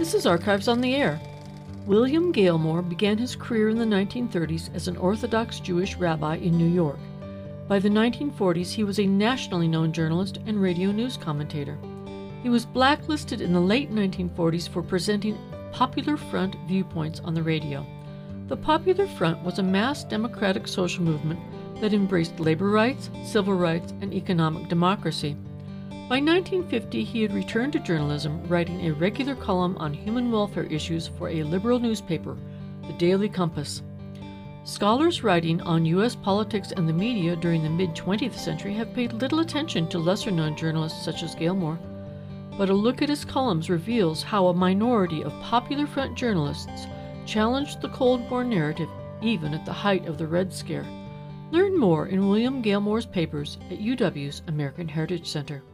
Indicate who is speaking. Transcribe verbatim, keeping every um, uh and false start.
Speaker 1: This is Archives on the Air. William Galemore began his career in the nineteen thirties as an Orthodox Jewish rabbi in New York. By the nineteen forties, he was a nationally known journalist and radio news commentator. He was blacklisted in the late nineteen forties for presenting Popular Front viewpoints on the radio. The Popular Front was a mass democratic social movement that embraced labor rights, civil rights, and economic democracy. By nineteen fifty, he had returned to journalism, writing a regular column on human welfare issues for a liberal newspaper, the Daily Compass. Scholars writing on U S politics and the media during the mid-twentieth century have paid little attention to lesser-known journalists such as Galemore, but a look at his columns reveals how a minority of Popular Front journalists challenged the Cold War narrative even at the height of the Red Scare. Learn more in William Galemore's papers at U W's American Heritage Center.